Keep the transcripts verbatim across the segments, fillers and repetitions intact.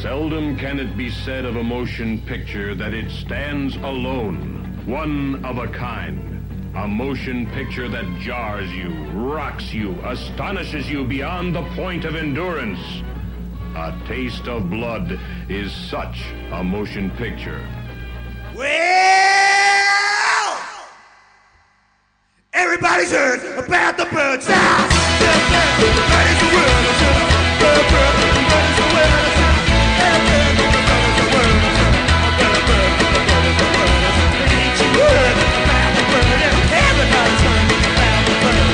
Seldom can it be said of a motion picture that it stands alone, one of a kind. A motion picture that jars you, rocks you, astonishes you beyond the point of endurance. A Taste of Blood is such a motion picture. Well, everybody's heard about the birds now. The bird is the word. The bird is the word. The bird is the word. The bird is the word. Ain't you heard about the bird? Everybody's heard about the bird.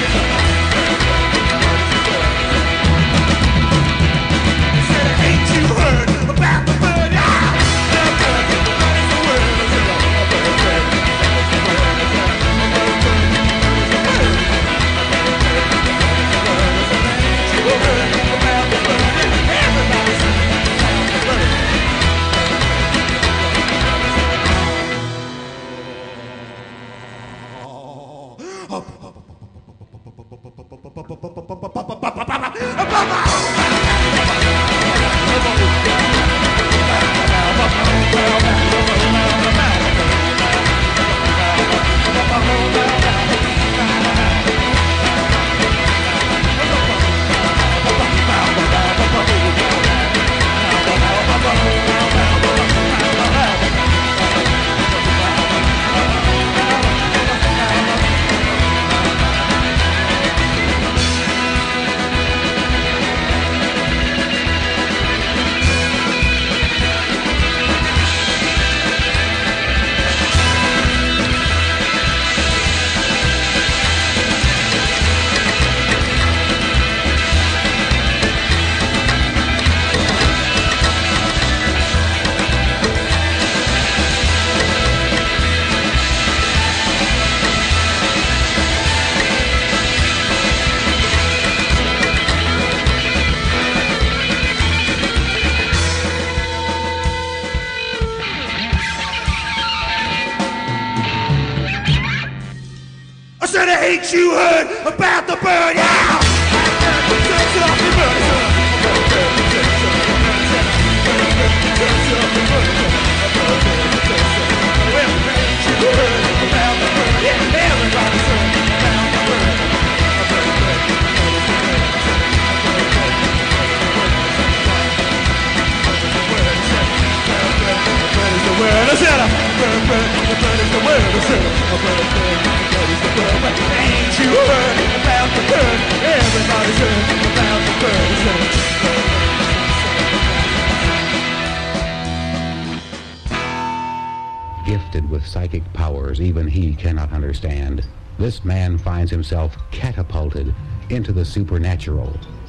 I said, ain't you heard about the bird? The bird is the word. Ain't you heard about the bird? Yeah! Ain't you heard about the bird? Everybody's heard about the bird. Gifted with psychic powers even he cannot understand, this man finds himself catapulted into the supernatural.